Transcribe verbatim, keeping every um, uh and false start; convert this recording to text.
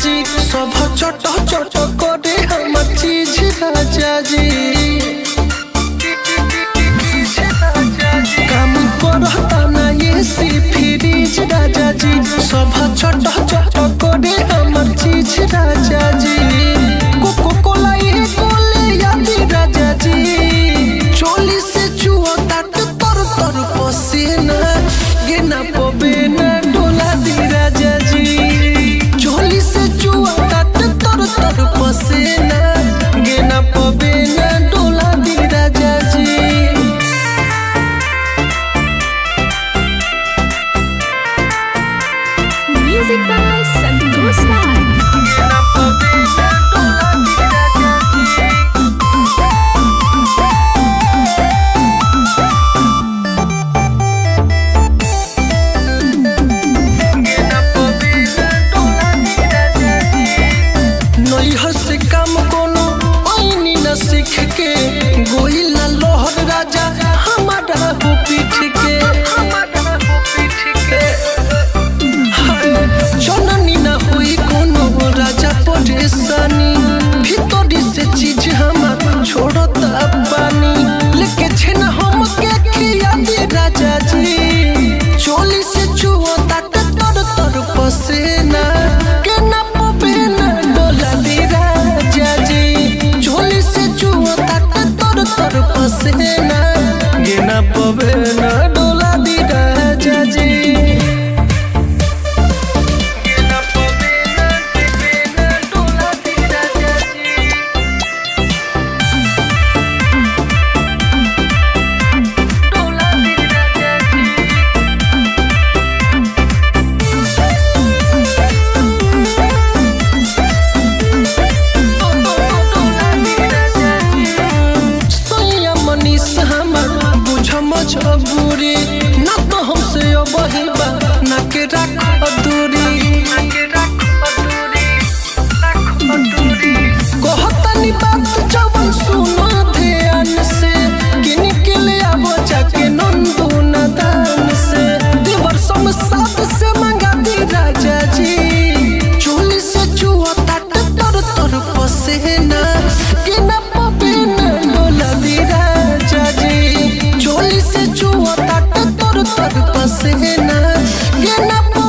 जी सब चट चट करे हमर चीज राजा जी काम करता ना ये सी फ्रिज राजा जी सब चट चट करे हमर चीज राजा जी कोको कोला ये कोले यादी राजा जी चोली से चुआ तात तर तर पसीना गिना पबे ना डोला दी राजा जी चोली से चुआ तात तर तर पसीना गिना पबे ना डोला दी राजा जी Music by Santosh Raj. से काम कोनो आईनी न सीख के गोइल न लोहर राजा हमारा हो पीठ के जननी न हुई कोनो राजा परेशानी भीतरी से चीज हमार छोड़ता पानी लेके छेना हम के खिया दे राजा जी चोली से चुआ तात तर तर पसेना के ना पबे ना डोला दी राजा जी चोली से चुआ तात तर तर पसेना के ना पबे ना डोला दी राजा जी मजबूरी ना तो हमसे बहिबा ना के राख दूरी कहतनी बात जवन सुनो ध्यान से किन के ले आबो जाके नंदू नदान से देवर सम साथ से मंगा दी राजा जी चोली से चुआ तात तर तर पसेना के ना पबे ना डोला दी राजा जी चोली से चुआ तात तर तर पसेना ये ना